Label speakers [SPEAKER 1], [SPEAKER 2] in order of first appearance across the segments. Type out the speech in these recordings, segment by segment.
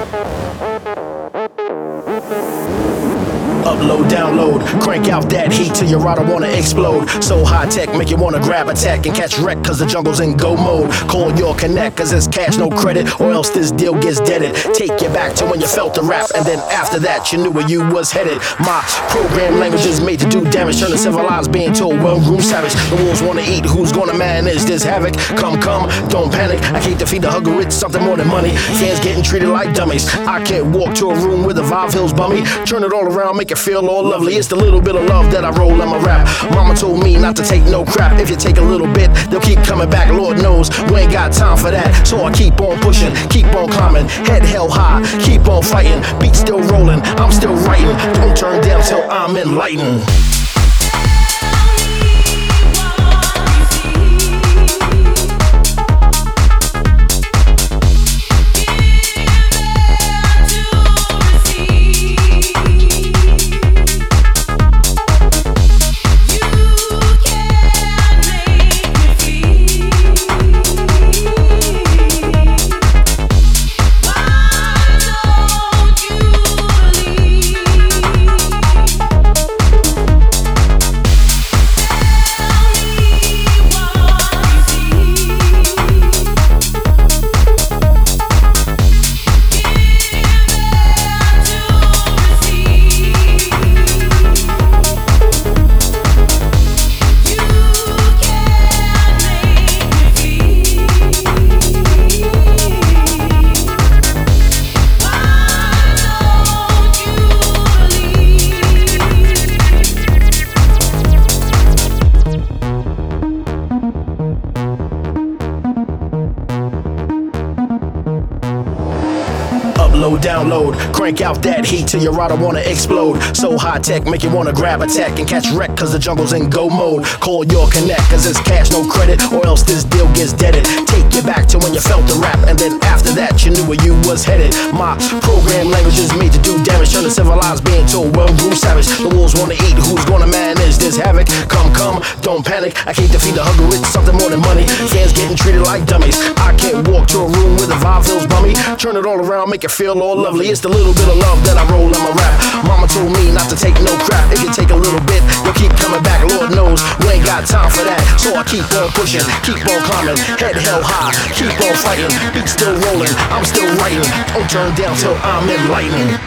[SPEAKER 1] Upload, download, crank out that heat till your router wanna explode. So high tech, make you wanna grab, attack, and catch wreck, cause the jungle's in go mode. Call your connect, cause it's cash, no credit, or else this deal gets deaded. Take you back to when you felt the rap, and then after that, you knew where you was headed. My program language is made to do damage, turn the civilized being told, well, room savage. The wolves wanna eat, who's gonna manage this havoc? Come, don't panic, I can't defeat the hugger, it's something more than money. Fans getting treated like dummies. I can't walk to a room with the Vive Hills bummy. Turn it all around, make it feel all lovely. It's the little bit of love that I roll in my rap. Mama told me not to take no crap. If you take a little bit, they'll keep coming back. Lord knows we ain't got time for that. So I keep on pushing, keep on climbing, head held high, keep on fighting. Beat still rolling, I'm still writing. Don't turn down till I'm enlightened. Upload, download, crank out that heat till your router wanna explode. So high tech, make you wanna grab, attack, and catch wreck, cause the jungle's in go mode. Call your connect, cause it's cash, no credit, or else this deal gets deaded. Take you back to when you felt the rap, and then after that, you knew where you was headed. My program language is made to do damage, turn the civilized being told, well, room savage. The wolves wanna eat, who's gonna manage this havoc? Come, don't panic, I can't defeat the hugger, it's something more than money. Fans getting treated like dummies. I can't walk to a room with a Vive Hills bummy. Turn it all around, make it feel all lovely. It's the little bit of love that I roll in my rap. Mama told me not to take no crap. If you take a little bit, you'll keep coming back. Lord knows we ain't got time for that. So I keep on pushing, keep on climbing, head held high, keep on fighting. Beat still rolling, I'm still writing. Don't turn down till I'm enlightened.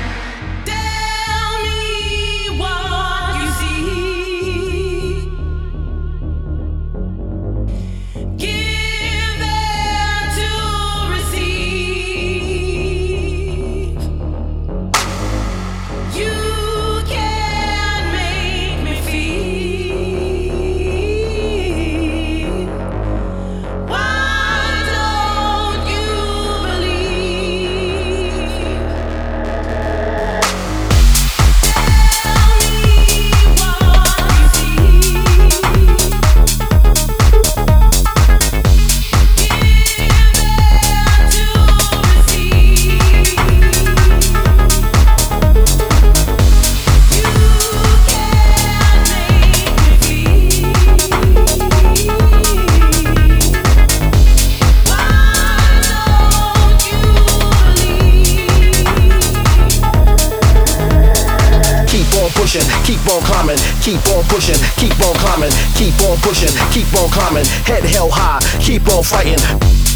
[SPEAKER 1] Keep on climbing, keep on pushing, keep on climbing, keep on pushing, keep on climbing, head held high, keep on fighting.